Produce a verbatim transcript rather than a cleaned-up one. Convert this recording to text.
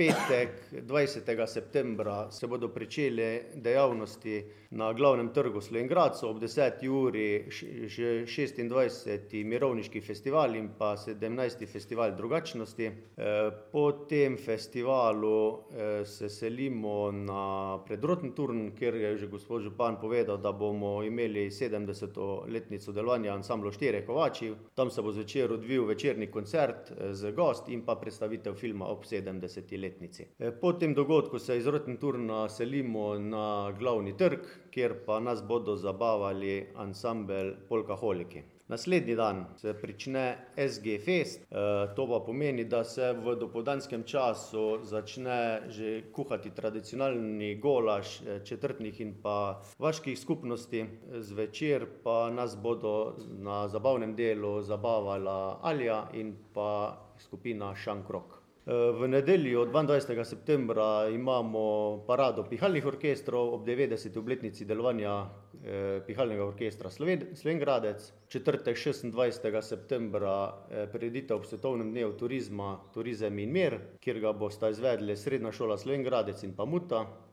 petek, dvajsetega septembra, se bodo pričele dejavnosti na glavnem trgu v Slovenj Gradcu ob deseti uri že šestindvajseti mirovniški festival in pa sedemnajsti festival drugačnosti. Po tem festivalu se selimo na Predroten turn, kjer je že gospod župan povedal, da bomo imeli sedemdeseto letnico delovanja Ansambla Štirje kovači. Tam se bo zvečer odvil večerni koncert z gosti in pa predstavitev filma ob sedemdeseti letnici. Po tem dogodku se iz Roten turna selimo na glavni trg, kjer pa nas bodo zabavali ansambel Polkaholiki. Naslednji dan se prične es ge fest, to pa pomeni, da se v dopoldanskem času začne že kuhati tradicionalni golaž četrtnih in pa vaških skupnosti. Zvečer pa nas bodo na zabavnem delu zabavala Alja in pa skupina Šankrok. V nedeljo, dvaindvajsetega septembra, imamo parado pihalnih orkestrov ob devetdeseti obletnici delovanja Pihalnega orkestra Slovenj Gradec. Četrtek, šestindvajsetega septembra, prireditev ob svetovnem dnevu turizma Turizem in mir, kjer ga bosta izvedli Srednja šola Slovenj Gradec in pa Muta.